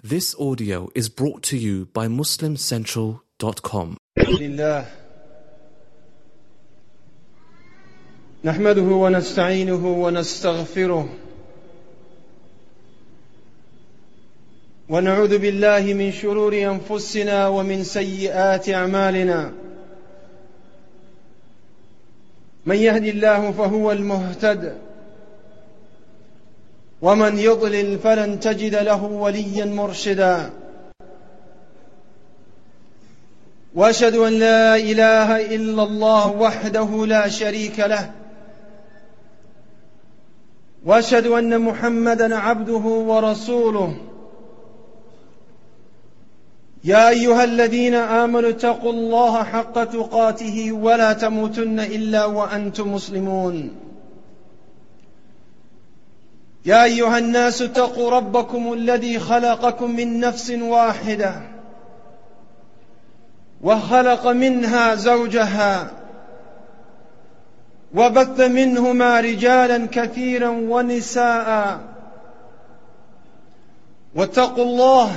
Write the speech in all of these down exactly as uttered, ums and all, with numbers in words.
This audio is brought to you by Muslim Central dot com. لله نحمده ونستعينه ونستغفره ونعوذ بالله من شرور أنفسنا ومن سيئات أعمالنا. من يهد الله فهو المهتد ومن يضلل فلن تجد له وليا مرشدا. وأشهد أن لا إله إلا الله وحده لا شريك له، وأشهد أن محمدا عبده ورسوله. يا أيها الذين آمنوا اتقوا الله حق تقاته ولا تموتن إلا وأنتم مسلمون. يا أيها الناس اتقوا ربكم الذي خلقكم من نفس واحدة وخلق منها زوجها وبث منهما رجالا كثيرا ونساء، واتقوا الله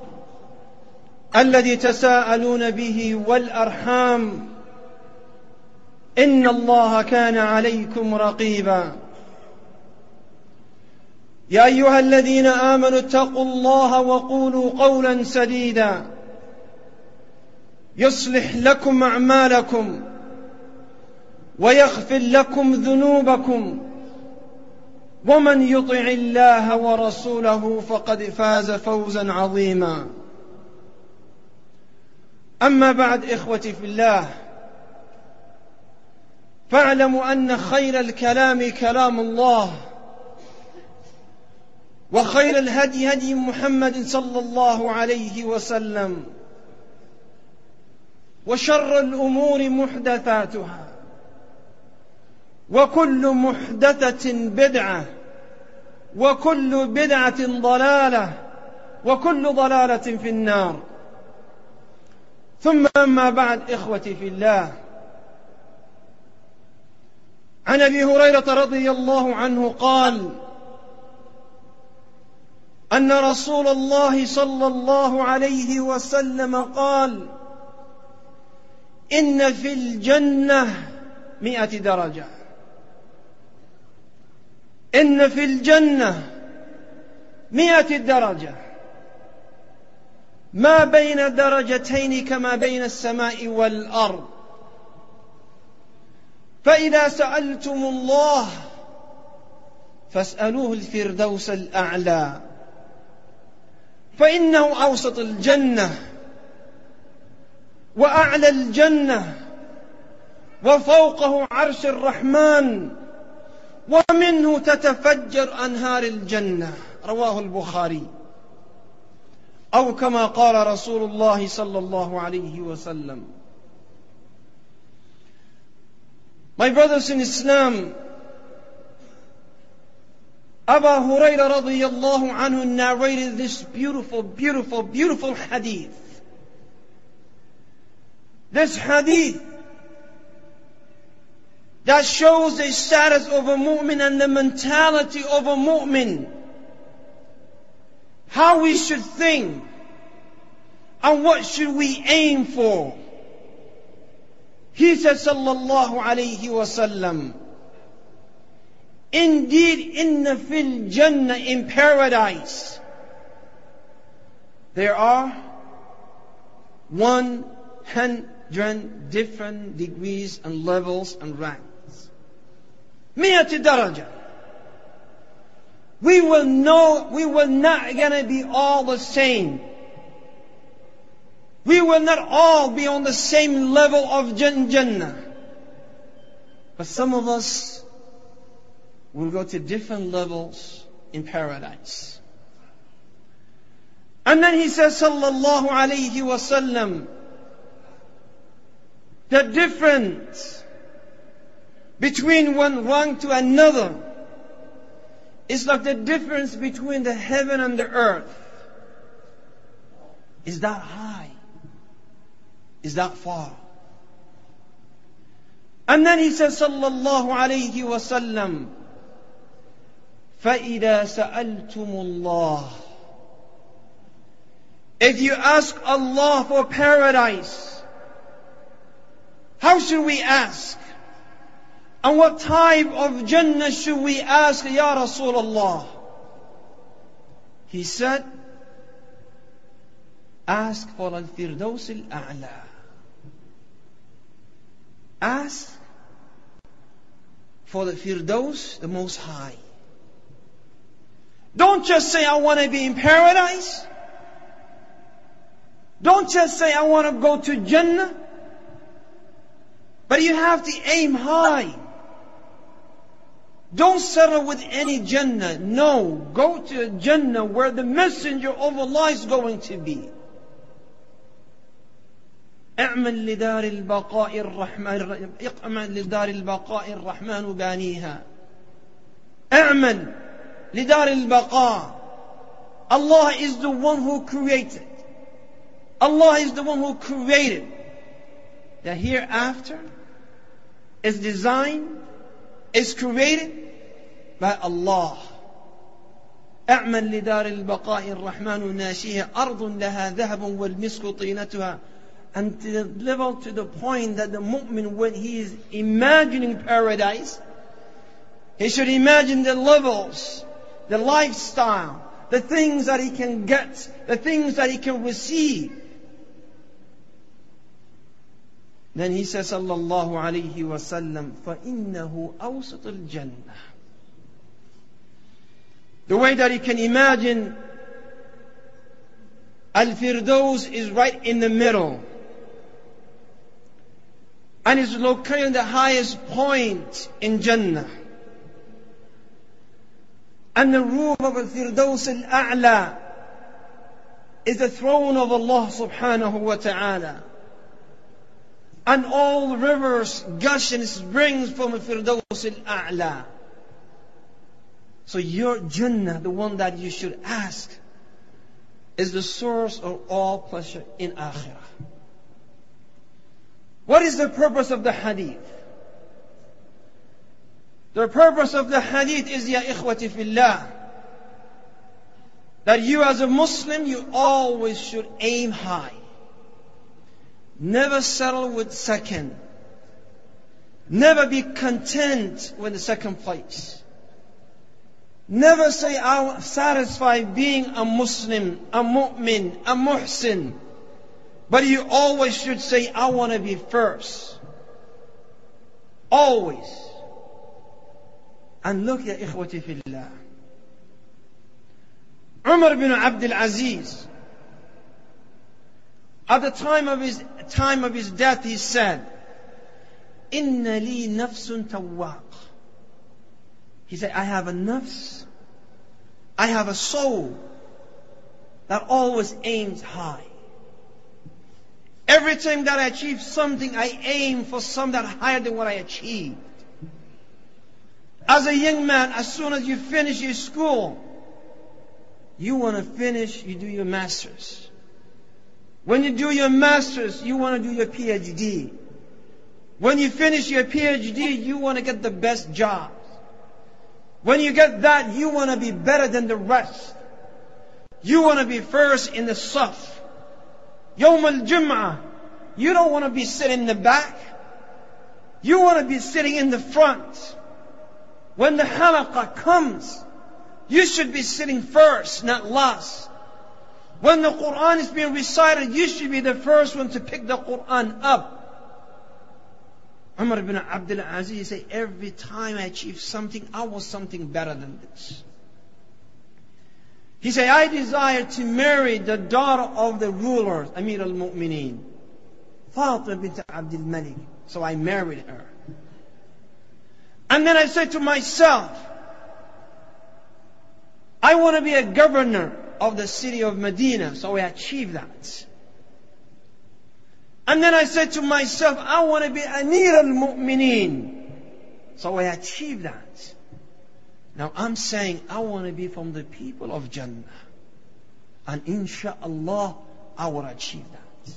الذي تساءلون به والأرحام إن الله كان عليكم رقيبا. يا أيها الذين آمنوا اتقوا الله وقولوا قولا سديدا يصلح لكم أعمالكم ويغفر لكم ذنوبكم، ومن يطع الله ورسوله فقد فاز فوزا عظيما. أما بعد، إخوتي في الله، فاعلموا أن خير الكلام كلام الله، وخير الهدي هدي محمد صلى الله عليه وسلم، وشر الأمور محدثاتها، وكل محدثة بدعة، وكل بدعة ضلالة، وكل ضلالة في النار. ثم أما بعد، إخوتي في الله، عن أبي هريرة رضي الله عنه قال أن رسول الله صلى الله عليه وسلم قال: إن في الجنة مئة درجة، إن في الجنة مئة درجة، ما بين درجتين كما بين السماء والأرض. فإذا سألتم الله فاسألوه الفردوس الأعلى، فإنه أوسط الجنة وأعلى الجنة، وفوقه عرش الرحمن، ومنه تتفجر أنهار الجنة. رواه البخاري. أو كما قال رسول الله صلى الله عليه وسلم. My brothers in Islam, Abu Hurairah radiyallahu anhu narrated this beautiful, beautiful, beautiful hadith. This hadith that shows the status of a mu'min and the mentality of a mu'min, how we should think and what should we aim for. He said sallallahu alayhi wa sallam, indeed, inna fil jannah, in paradise, there are one hundred different degrees and levels and ranks. Mi'at daraja. We will know, we will not gonna be all the same. We will not all be on the same level of Jannah. But some of us will go to different levels in paradise. And then he says, sallallahu alayhi wa sallam, the difference between one rank to another is like the difference between the heaven and the earth. Is that high? Is that far? And then he says, sallallahu alayhi wa sallam, فَإِذَا سَأَلْتُمُ اللَّهِ If you ask Allah for paradise, how should we ask? And what type of Jannah should we ask, Ya Rasulullah? He said, ask for Al-Firdaus Al-A'la. Ask for the Firdaus, the Most High. Don't just say, I want to be in paradise. Don't just say, I want to go to Jannah. But you have to aim high. Don't settle with any Jannah. No, go to a Jannah where the messenger of Allah is going to be. اعمل لدار البقاء الرحمن اعمل لدار البقاء الرحمن بانيها. اعمل لدار البقاء. Allah is the one who created. Allah is the one who created. The hereafter is designed, is created by Allah. اعمل لدار البقاء الرحمن ناشيها أرض لها ذهب والمسك طينتها. And to the level, to the point that the mu'min, when he is imagining paradise, he should imagine the levels, the lifestyle, the things that he can get, the things that he can receive. Then he says, sallallahu alayhi wa sallam, فَإِنَّهُ أَوْسَطُ الْجَنَّةِ. The way that he can imagine Al-Firdaus is right in the middle. And is located in the highest point in Jannah. And the roof of Al-Firdaus Al-A'la is the throne of Allah subhanahu wa ta'ala. And all rivers gush and springs from Al-Firdaus Al-A'la. So your Jannah, the one that you should ask, is the source of all pleasure in Akhirah. What is the purpose of the hadith? The purpose of the hadith is, ya ikhwati fillah, that you as a Muslim, you always should aim high. Never settle with second. Never be content with the second place. Never say, I'm satisfied being a Muslim, a mu'min, a muhsin. But you always should say, I want to be first. Always. And look, ya ikhwati fillah. Umar bin Abdul Aziz, at the time of his time of his death, he said, Inna li nafsun tawwaq. He said, I have a nafs, I have a soul that always aims high. Every time that I achieve something, I aim for something that higher than what I achieved. As a young man, as soon as you finish your school, you want to finish, you do your master's. When you do your master's, you want to do your P H D. When you finish your P H D, you want to get the best job. When you get that, you want to be better than the rest. You want to be first in the saf. Yawm al-Jum'ah, you don't want to be sitting in the back. You want to be sitting in the front. When the halaqah comes, you should be sitting first, not last. When the Quran is being recited, you should be the first one to pick the Quran up. Umar ibn Abdul Aziz said, every time I achieve something, I want something better than this. He said, I desire to marry the daughter of the ruler, Amir al-Mu'mineen, Fatima bint Abdul Malik. So I married her. And then I said to myself, I want to be a governor of the city of Medina. So I achieved that. And then I said to myself, I want to be Amir al-Mu'mineen. So I achieved that. Now I'm saying I want to be from the people of Jannah. And insha'Allah, I will achieve that.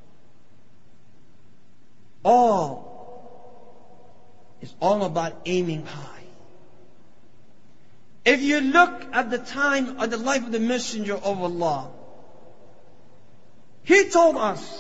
All is all about aiming high. If you look at the time of the life of the Messenger of Allah, He told us,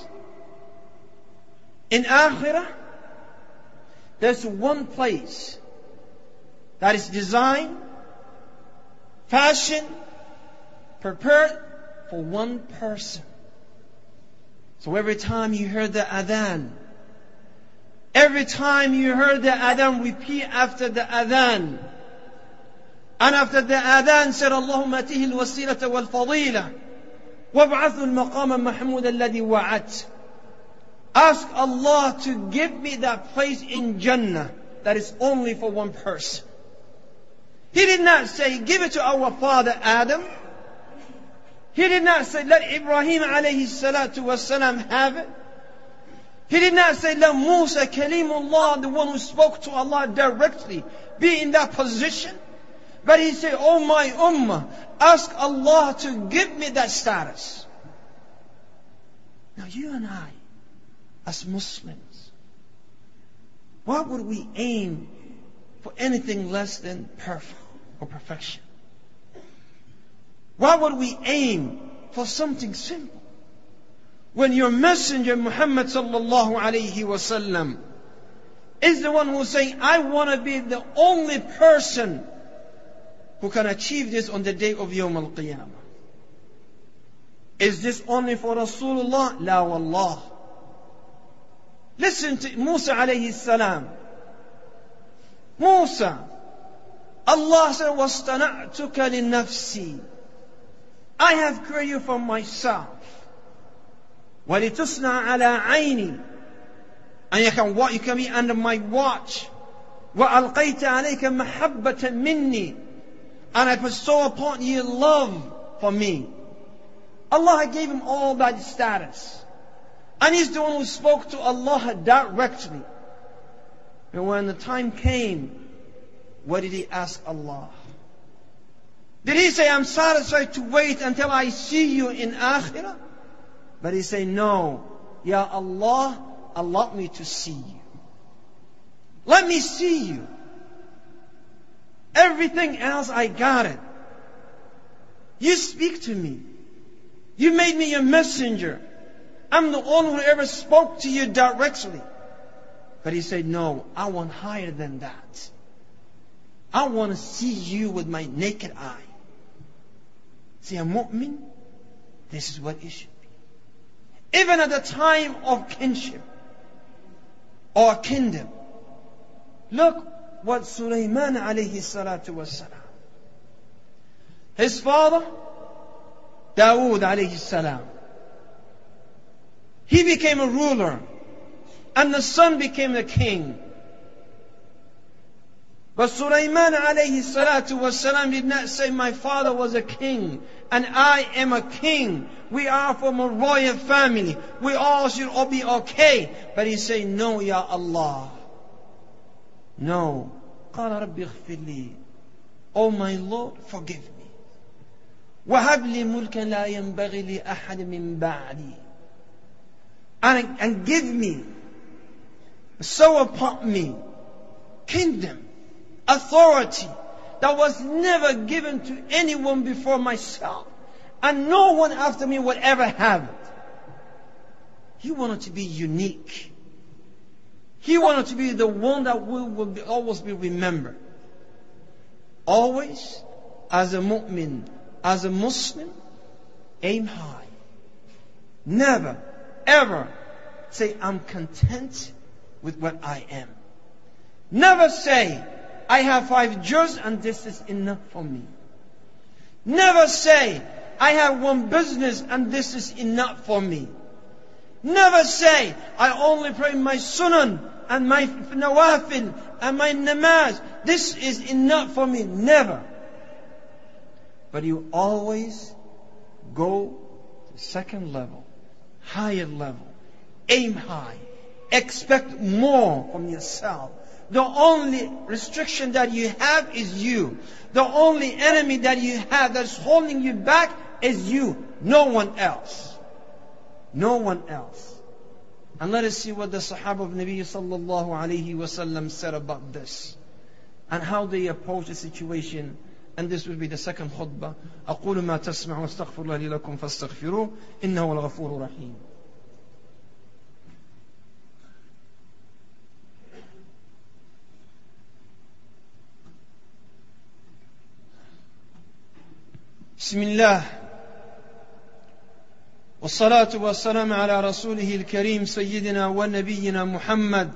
in Akhirah, there's one place that is designed, fashioned, prepared for one person. So every time you heard the adhan, every time you heard the adhan, repeat after the adhan. And after the adhan said, Allahumma atihi al-wasilata wal-fadila wab'athu al-maqama mahmud alladhi wa'at. Ask Allah to give me that place in Jannah that is only for one person. He did not say, give it to our father Adam. He did not say, let Ibrahim alayhi salatu wasalam have it. He did not say, let Musa Kalimullah, the one who spoke to Allah directly, be in that position. But he said, oh my ummah, ask Allah to give me that status. Now you and I, as Muslims, why would we aim for anything less than perfect or perfection? Why would we aim for something simple? When your messenger Muhammad sallallahu alayhi wasallam is the one who's saying, I want to be the only person who can achieve this on the day of Yawm al-Qiyamah. Is this only for Rasulullah? La wallah. Listen to Musa alayhi salam. Musa, Allah said, وَاصْطَنَعْتُكَ لِنَفْسِي. I have created you for myself. وَلِتُصْنَعَ عَلَىٰ عَيْنِي. And you can, you can be under my watch. وَأَلْقَيْتَ عَلَيْكَ مَحَبَّةً مِنِّي. And I bestow upon you love for me. Allah gave him all that status. And he's the one who spoke to Allah directly. And when the time came, what did he ask Allah? Did he say, I'm satisfied to wait until I see you in Akhirah? But he said, no. Ya Allah, allow me to see you. Let me see you. Everything else, I got it. You speak to me. You made me your messenger. I'm the only one who ever spoke to you directly. But he said, no, I want higher than that. I want to see you with my naked eye. See, a mu'min, this is what it should be. Even at the time of kinship or kingdom. Look what Sulaiman alayhi salatu wasalam. His father, Dawood alayhi salam. He became a ruler. And the son became the king. But Sulaiman alayhi salatu wasalam did not say, my father was a king and I am a king. We are from a royal family. We all should all be okay. But he said, no, Ya Allah. No. قال رب اغفر لي. Oh my Lord, forgive me. وهب لي ملكا لا ينبغي لأحد من بعدي. And, and give me, sow upon me, kingdom, authority that was never given to anyone before myself, and no one after me would ever have it. He wanted to be unique. He wanted to be the one that will, will be, always be remembered. Always, as a mu'min, as a Muslim, aim high. Never, ever say, I'm content with what I am. Never say, I have five jars and this is enough for me. Never say, I have one business and this is enough for me. Never say, I only pray my sunan and my nawafil and my namaz. This is enough for me. Never. But you always go to the second level, higher level. Aim high. Expect more from yourself. The only restriction that you have is you. The only enemy that you have that's holding you back is you. No one else. No one else. And let us see what the Sahaba of Nabi sallallahu alayhi wasallam said about this. And how they approached the situation And this will be the second khutbah. أقول ما تسمع واستغفر الله لي لكم فاستغفروه إنه هو الغفور الرحيم. بسم الله والصلاة والسلام على رسوله الكريم سيدنا ونبينا محمد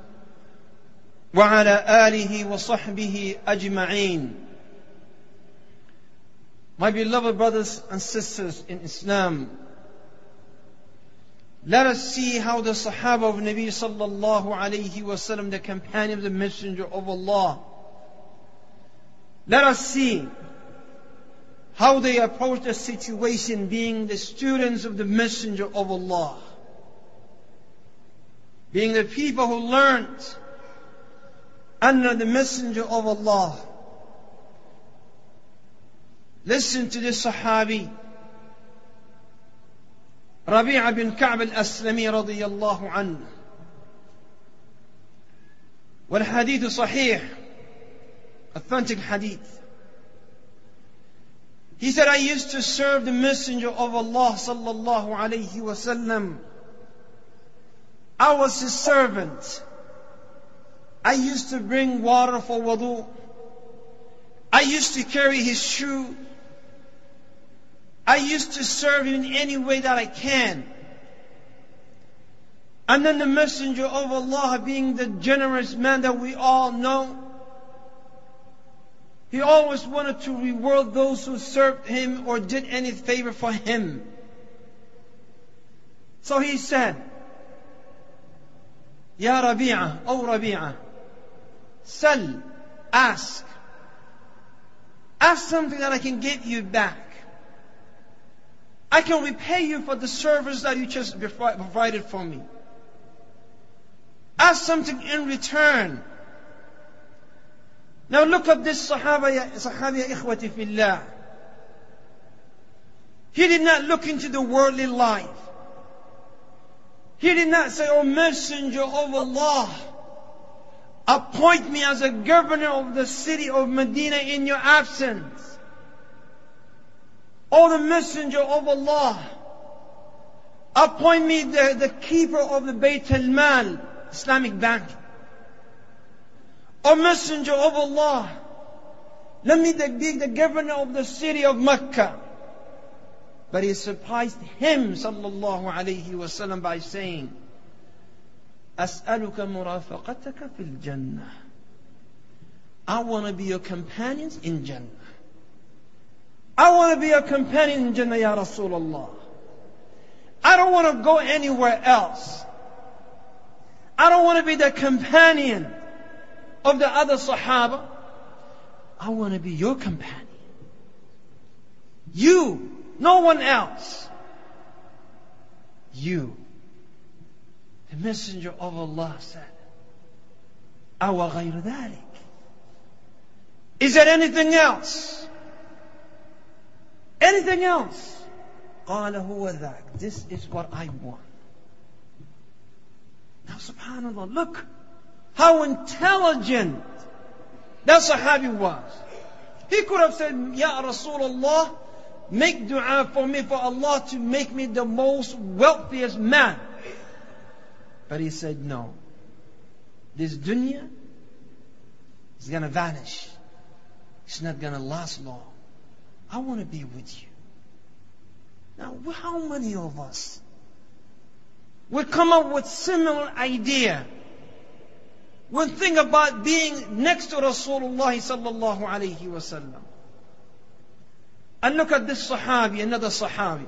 وعلى آله وصحبه أجمعين. My beloved brothers and sisters in Islam, let us see how the Sahaba of Nabi sallallahu alayhi wa sallam, the companion of the Messenger of Allah, let us see how they approach the situation, being the students of the Messenger of Allah, being the people who learned under the Messenger of Allah. Listen to this Sahabi, Rabi'a bin Ka'b al-Aslami radiyallahu anhu. والحديث صحيح, authentic hadith. He said, I used to serve the Messenger of Allah sallallahu alayhi wa sallam. I was his servant. I used to bring water for wudu. I used to carry his shoe. I used to serve him in any way that I can. And then the Messenger of Allah, being the generous man that we all know, he always wanted to reward those who served him or did any favor for him. So he said, Ya Rabi'a, O Rabi'a, Sal, ask. Ask something that I can give you back. I can repay you for the service that you just provided for me. Ask something in return. Now look at this Sahaba, ya Sahabi, ya ikhwati fillah. He did not look into the worldly life. He did not say, O Messenger of Allah, appoint me as a governor of the city of Medina in your absence. O the Messenger of Allah, appoint me the, the keeper of the Bayt al-Mal, Islamic Bank. O Messenger of Allah, let me be the governor of the city of Mecca. But he surprised him sallallahu alayhi wa sallam by saying, As'aluka murafaqataka fil Jannah. I want to be your companions in Jannah. I want to be your companion in Jannah, Ya Rasulullah. I don't want to go anywhere else. I don't want to be the companion of the other Sahaba. I want to be your companion. You, no one else. You. The Messenger of Allah said, Awa ghayr dhalik. Is there anything else? Anything else? قال هو ذاك. This is what I want. Now subhanAllah, look how intelligent that Sahabi was. He could have said, Ya Rasulullah, make dua for me for Allah to make me the most wealthiest man. But he said, no. This dunya is going to vanish. It's not going to last long. I want to be with you. Now, how many of us would come up with similar idea? Would think about being next to Rasulullah sallallahu alayhi wa sallam. And look at this Sahabi, another Sahabi.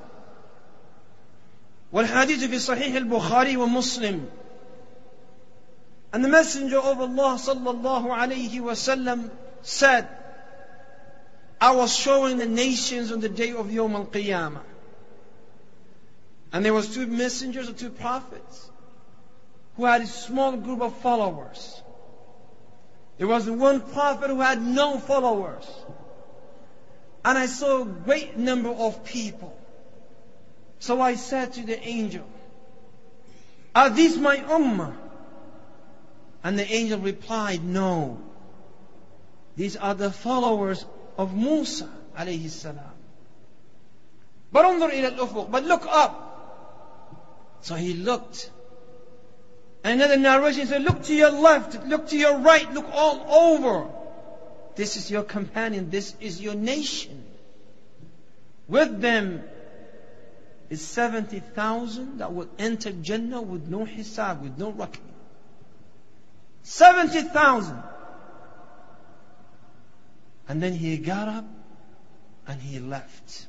والحديث في صحيح البخاري ومسلم. And the Messenger of Allah sallallahu alayhi wa sallam said, I was showing the nations on the day of Yawm al-Qiyamah. And there was two messengers or two prophets who had a small group of followers. There was one prophet who had no followers. And I saw a great number of people. So I said to the angel, are these my ummah? And the angel replied, no. These are the followers of Musa alayhi salam. But انظر إلى الأفق, but look up. So he looked. And another narration said, look to your left, look to your right, look all over. This is your companion, this is your nation. With them is seventy thousand that will enter Jannah with no hisab, with no reckoning. seventy thousand. And then he got up and he left.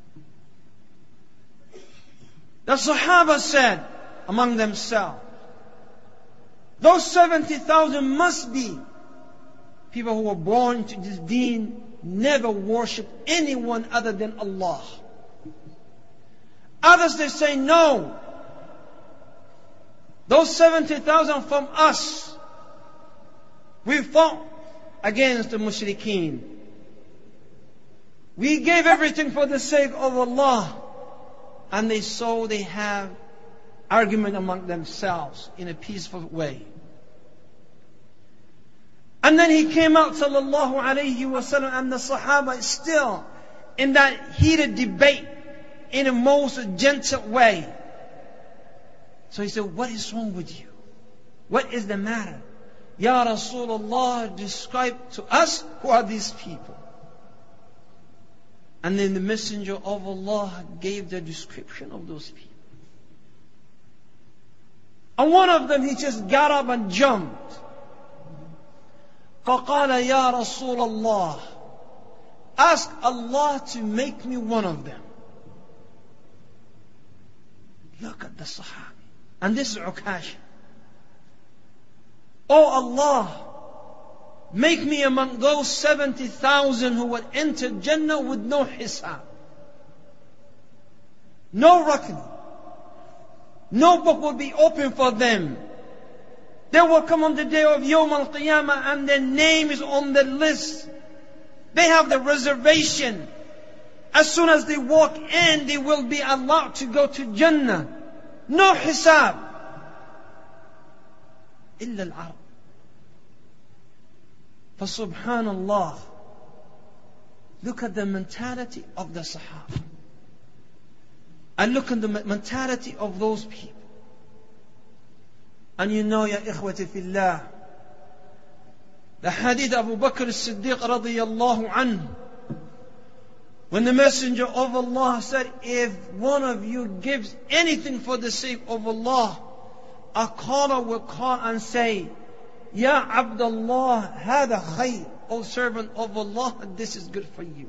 The Sahaba said among themselves, those seventy thousand must be people who were born to this deen, never worship anyone other than Allah. Others, they say, no. Those seventy thousand from us. We fought against the mushrikeen. We gave everything for the sake of Allah. And they saw they have argument among themselves in a peaceful way. And then he came out, sallallahu alayhi wasallam, and the Sahaba is still in that heated debate in a most gentle way. So he said, what is wrong with you? What is the matter? Ya Rasulullah, describe to us who are these people. And then the Messenger of Allah gave the description of those people. And one of them, he just got up and jumped. فَقَالَ يَا رَسُولَ اللَّهِ, ask Allah to make me one of them. Look at the Sahabi. And this is Ukasha. Oh Allah, make me among those seventy thousand who will enter Jannah with no hisab. No reckoning. No book will be open for them. They will come on the day of Yawm al-Qiyamah and their name is on the list. They have the reservation. As soon as they walk in, they will be allowed to go to Jannah. No hisab. Illa al-Arab. For subhanallah, look at the mentality of the Sahaba. And look at the mentality of those people. And you know, ya ikhwati fillah, the hadith of Abu Bakr as-Siddiq radiyallahu anhu, when the Messenger of Allah said, if one of you gives anything for the sake of Allah, a caller will call and say, Ya Abdullah, hada khayr. O servant of Allah, this is good for you.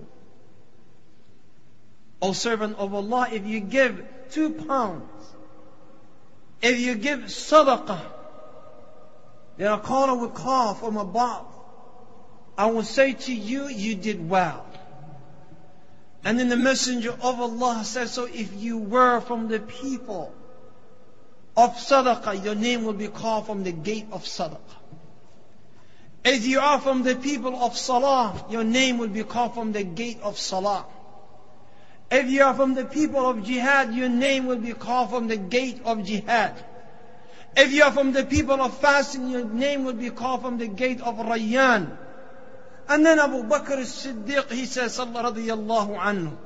O servant of Allah, if you give two pounds, if you give sadaqah, then a caller will call from above. I will say to you, you did well. And then the Messenger of Allah said, so if you were from the people of sadaqah, your name will be called from the gate of sadaqah. If you are from the people of salah, your name will be called from the gate of salah. If you are from the people of jihad, your name will be called from the gate of jihad. If you are from the people of fasting, your name will be called from the gate of Rayyan. And then Abu Bakr as-Siddiq, he says, radiyallahu anhu,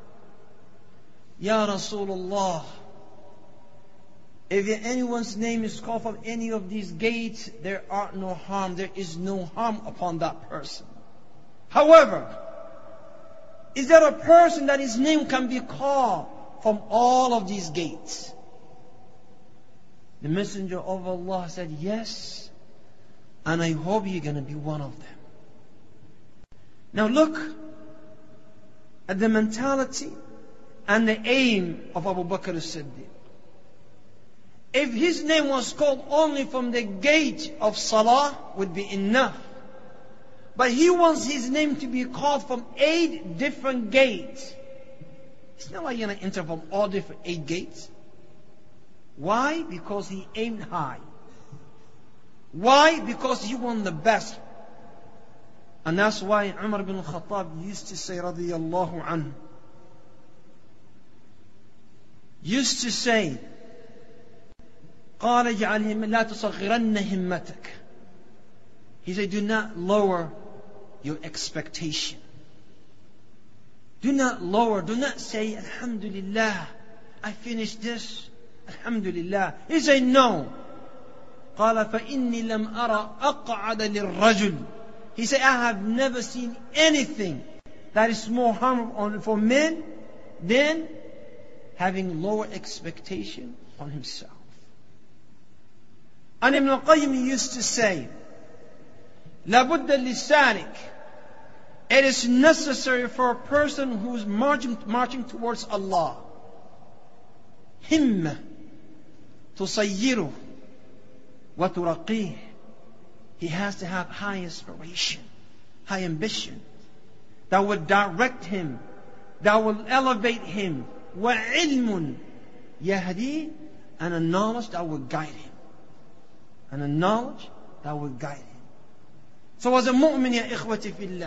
Ya Rasulullah, if anyone's name is called from any of these gates, there are no harm, there is no harm upon that person. However, is there a person that his name can be called from all of these gates? The Messenger of Allah said, yes, and I hope you're going to be one of them. Now look at the mentality and the aim of Abu Bakr as-Siddiq. If his name was called only from the gate of Salah, would be enough. But he wants his name to be called from eight different gates. It's not like you're going to enter from all different eight gates. Why? Because he aimed high. Why? Because he won the best. And that's why Umar ibn Khattab used to say, radiyallahu anhu, used to say, قال اجعل لا تصغرن همتك. He said, do not lower your expectation. Do not lower. Do not say, Alhamdulillah, I finished this. Alhamdulillah. He said, no. قال فإني لم أرى أقعد للرجل. He said, I have never seen anything that is more harmful for men than having lower expectation on himself. And Ibn al-Qayyim used to say, لابد للسالك. It is necessary for a person who is marching, marching towards Allah. همة تصيره وترقيه. He has to have high inspiration, high ambition that will direct him, that will elevate him. وعلم يهدي, and a knowledge that will guide him. And a knowledge that will guide him. So as a mu'min, ya ikhwati fillah,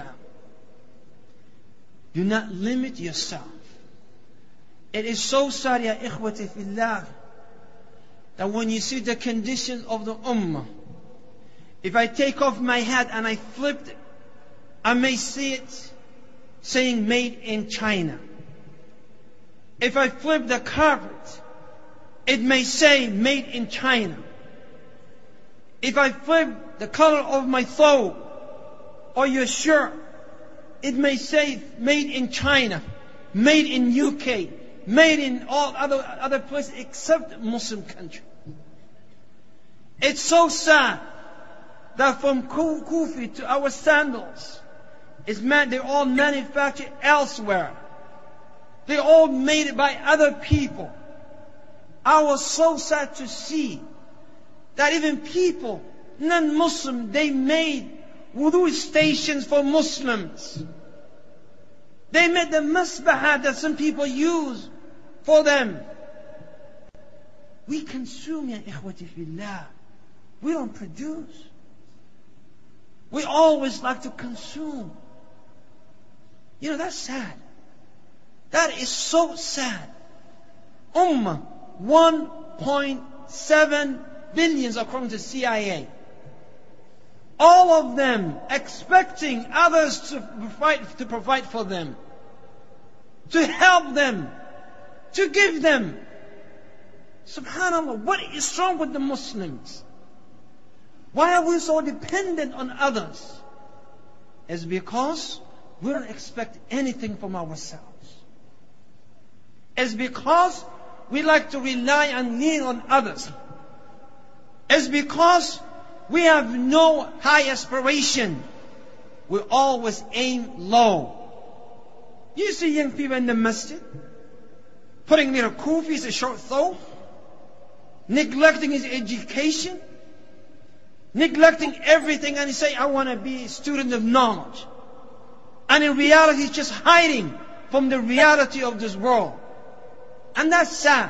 do not limit yourself. It is so sad, ya ikhwati fillah, that when you see the condition of the ummah, if I take off my hat and I flip it, I may see it saying made in China. If I flip the carpet, it may say made in China. If I flip the color of my thobe or your shirt, it may say made in China, made in U K, made in all other, other places except Muslim country. It's so sad that from Kufi to our sandals, is man, they're all manufactured elsewhere. They're all made by other people. I was so sad to see that even people, non-Muslim, they made wudu stations for Muslims. They made the masbahah that some people use for them. We consume, ya ikhwati fillah. We don't produce. We always like to consume. You know, that's sad. That is so sad. Ummah, one point seven billions according to C I A. All of them expecting others to provide, to provide for them, to help them, to give them. Subhanallah, what is wrong with the Muslims? Why are we so dependent on others? It's because we don't expect anything from ourselves. It's because we like to rely and lean on others. It's because we have no high aspiration. We always aim low. You see young people in the masjid putting little kufis, a short thobe, neglecting his education, neglecting everything, and he say, I want to be a student of knowledge. And in reality, he's just hiding from the reality of this world. And that's sad.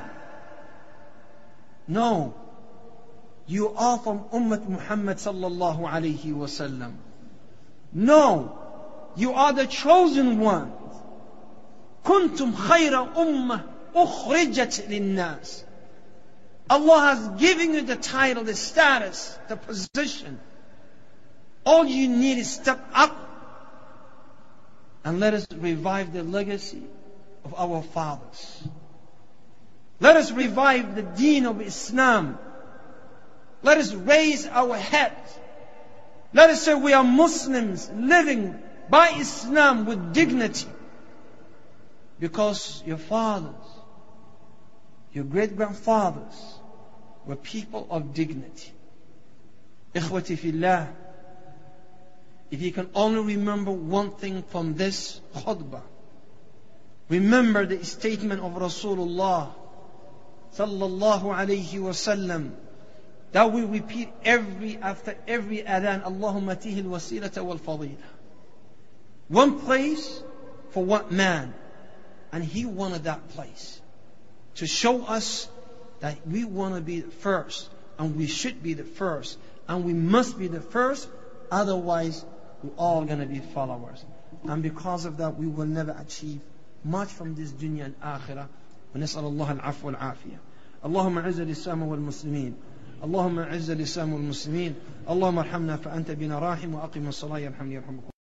No. You are from Ummah Muhammad sallallahu alayhi wa sallam. No. You are the chosen ones. Kuntum khayra ummah ukhrijat linnas. Allah has given you the title, the status, the position. All you need is step up and let us revive the legacy of our fathers. Let us revive the deen of Islam. Let us raise our heads. Let us say we are Muslims living by Islam with dignity. Because your fathers, your great-grandfathers were people of dignity. Ikhwati fillah, if you can only remember one thing from this khutbah, remember the statement of Rasulullah sallallahu alayhi wa sallam that we repeat every after every adhan, Allahumma tihil wasilata wal fadila. One place for one man, and he wanted that place to show us that we want to be the first, and we should be the first, and we must be the first, otherwise we're all going to be followers. And because of that, we will never achieve much from this dunya and akhirah. ونسأل الله العفو والعافية. اللهم أعز الإسلام والمسلمين. اللهم أعز الإسلام والمسلمين. اللهم ارحمنا فأنت بنا راحم وأقم الصلاة يرحمني يرحمكم.